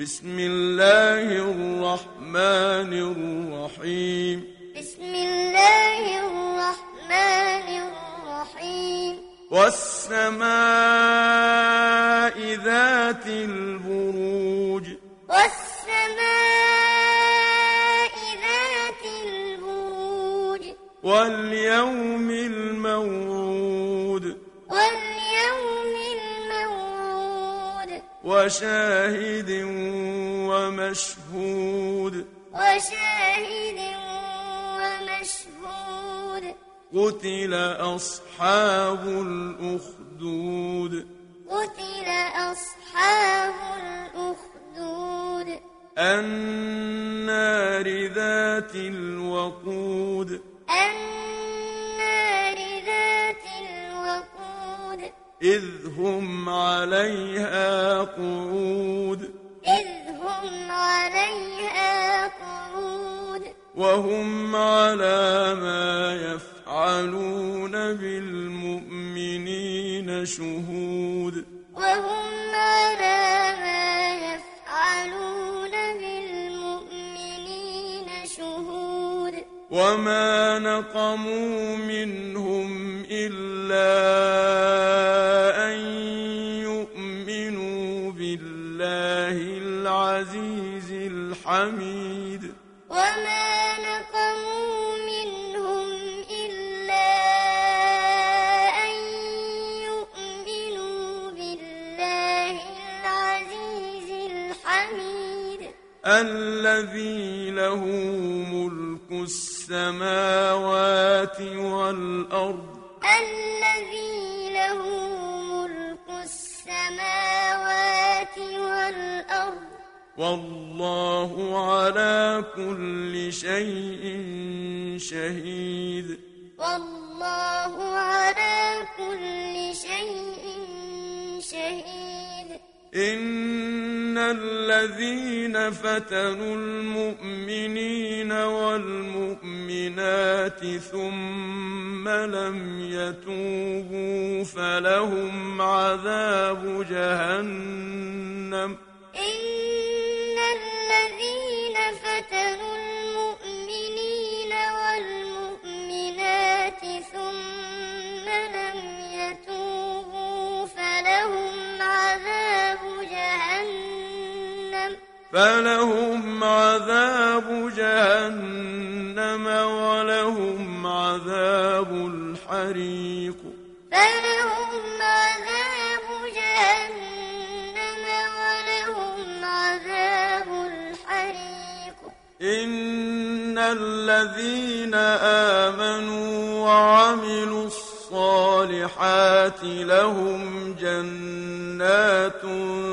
بسم الله الرحمن الرحيم. بسم الله الرحمن الرحيم. والسماء ذات البروج. والسماء ذات البروج. واليوم الموعود. واليوم الموعود. وشاهد ومشهود. وشاهد ومشهود. قتل أصحاب الأخدود. قتل أصحاب الأخدود. النار ذات الوقود. النار ذات الوقود. إذ هم عليها قعود. إذ هم عليها قعود. وهم على ما يفعلون بالمؤمنين شهود. وهم على ما يفعلون بالمؤمنين شهود. وما نقموا منهم إلا أن يؤمنوا بالله العزيز الحميد. وما نقموا منهم إلا أن يؤمنوا بالله العزيز الحميد الذي له ملك السماوات والأرض. الذي له ملك السماوات والأرض. والله على كل شيء شهيد. والله على كل شيء شهيد. إن الذين فتنوا المؤمنين والمؤمنات ثم لم يتوبوا فلهم عذاب جهنم. إن الذين فتنوا المؤمنين والمؤمنات ثم لم يتوبوا فلهم عذاب جهنم ولهم عذاب الحريق. فلهم عذاب جهنم ولهم عذاب الحريق. إن الذين آمنوا وعملوا الصالحات لهم جنات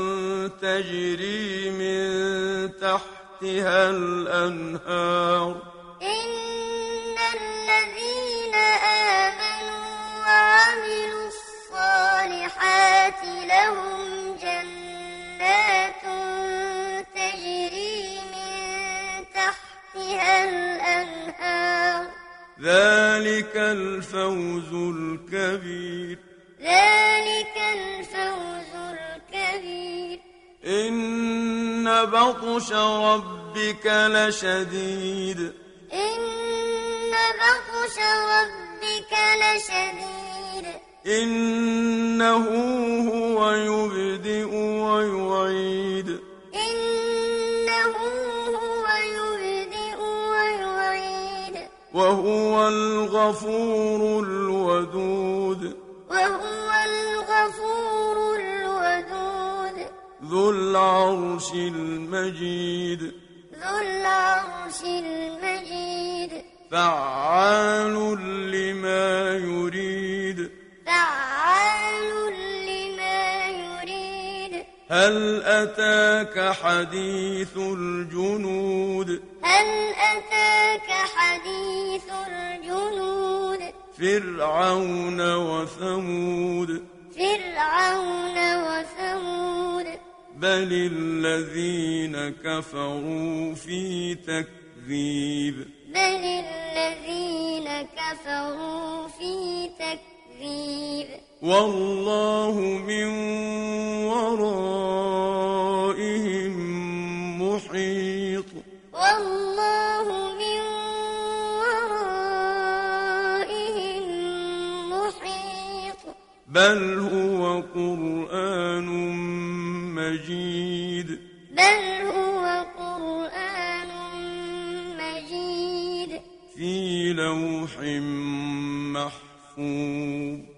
تجري من تحتها الأنهار. إن الذين آمنوا وعملوا الصالحات لهم جنات تجري من تحتها الأنهار. ذلك الفوز الكبير. ذلك الفوز الكبير. إن بطش ربك لشديد. إن بطش ربك لشديد. إنه هو يبدئ ويعيد. إنه هو يبدئ ويعيد. وهو الغفور الودود. وهو الغفور الودود. ذو العرش المجيد. ذو العرش المجيد. فعال لما يريد. فعال لما يريد. هل أتاك حديث الجنود. هل أتاك حديث الجنود. فرعون وثمود. فرعون وثمود. بل الذين كفروا في تكذيب. بل الذين كفروا في تكذيب. والله من ورائهم محيط والله من ورائهم محيط بل هو قرآن مجيد بل هو قرآن مجيد في لوح محفوظ